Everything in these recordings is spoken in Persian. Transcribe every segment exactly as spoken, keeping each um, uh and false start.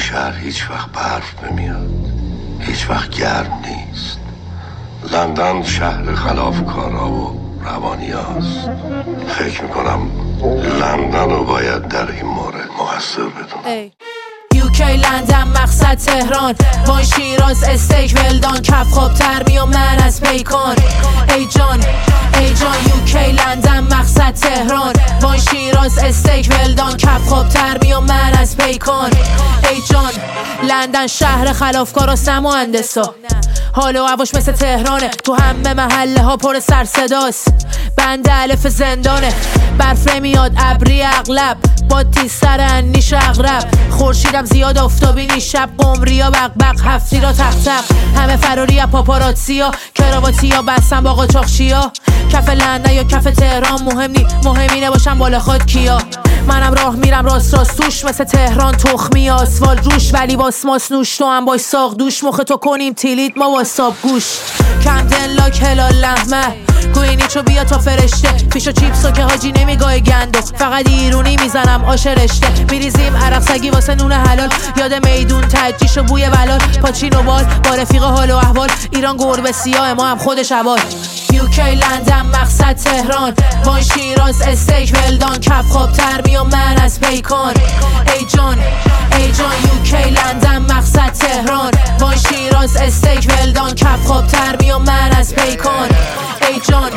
شهر هیچ وقت برف نمیاد، هیچ وقت گرم نیست. لندن شهر خلافکارا و روانی هست. فکر میکنم لندن رو باید در این مورد مقصر بدونم. یوکی لندن مقصد تهران، وان شیراز استیک ولدان، کف خواب ترمی و من از پیکان. ای جان ای جان یوکی لندن مقصد تهران، وان شیراز استیک ولدان، کف خواب ترمی و من از پیکان. ای جان لندن شهر خلافکار و سم و اندسا، حال و هواش مثل تهرانه، تو همه محله ها پر سر صداست. بند الف زندانه، برف نمیاد ابری اغلب، با تیز سر انیش اغرب. خورشیدم زیاد آفتابی نیست، شب قمریا بق بق، هفتی را تق تق، همه فراری ها پاپاراتزیا، کراواتی ها بستن با قاچاقچی ها. کف لندن یا کف تهران مهم نی، مهمی نباشم بالا خود کیا. منم راه میرم راست راست توش، مثل تهران تخمی آسفال روش، ولی با اسماس نوش تو هم باش ساق دوش. مخ تو کنیم تیلیت ما واساب گوش، کمدن لاک هلال لحمه، گوینیچو بیا تا فرشته، پیشو چیپسو که حاجی نمیگاه گندو، فقط ایرونی میزنم آش رشته. میریزیم عرق سگی واسه نون حلال، یاد میدون تجیش و بوی بلال، پاچین و بال با رفیق حال و احوال، ایران گربه سیاه ما هم خودش عبال. یوکی لندن مقصد تهران، وان شیراز استیک ولدان، کف خواب ترمی و من از پیکان. ای جان ای جان یوکی لندن مقصد تهران، وان شیراز استیک ولدان، کف خواب ترمی و من از پیکان. ای جان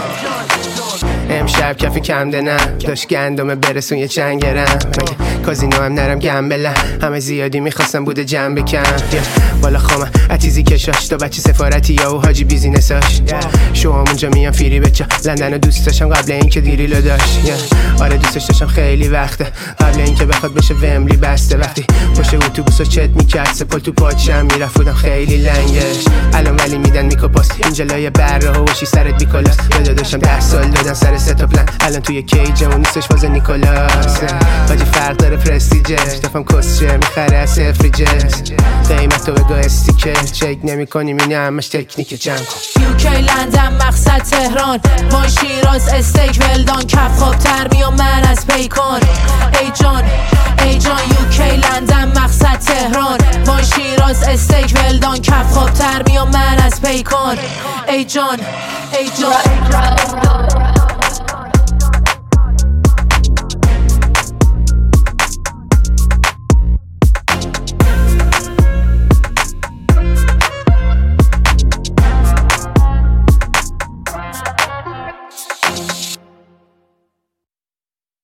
امشب کفی کمده نه، داشت گندمه برسون یه چند گرم، کازینو هم نرم گمبلم، همه زیادی میخواستم بوده جمع بکن. بالا خامه اتیزی کشاش، تا بچه سفارتی یا و حاجی بیزینساش، شو هم اونجا میان فیری بچه. لندن رو دوست داشتم قبل این که دیری لو داشت، آره دوستش داشتم خیلی وقته، قبل این که بخواد بشه ومبلی بسته. وقتی پشت اتوبوس رو چت میکرد سپال تو پاچم میرفت بودم خیلی لنگش. الان ولی میدن میکوپاس اینجا لای بره ها وشی سرت بیکلاس، یاد داشتم ده سال دادن سر ستا پلن، الان توی کیجه اون نیستش واسه نیکولاس. باجی فرق داره پرستیجش، دفعم کسچه میخره از سفریجش، قیمت رو بگو استیکر چک نمی کنیم اینه همش تکنیک جمع کن. یوکی لندن مقصد تهران، وان شیراز استیک ولدان، کف خواب ترمی و من از پیکان. ای جان ای جان یوکی لندن مقصد تهران، وان شیراز استیک ولدان، کف خواب ترمی و من از پیکان. ای جان ای جان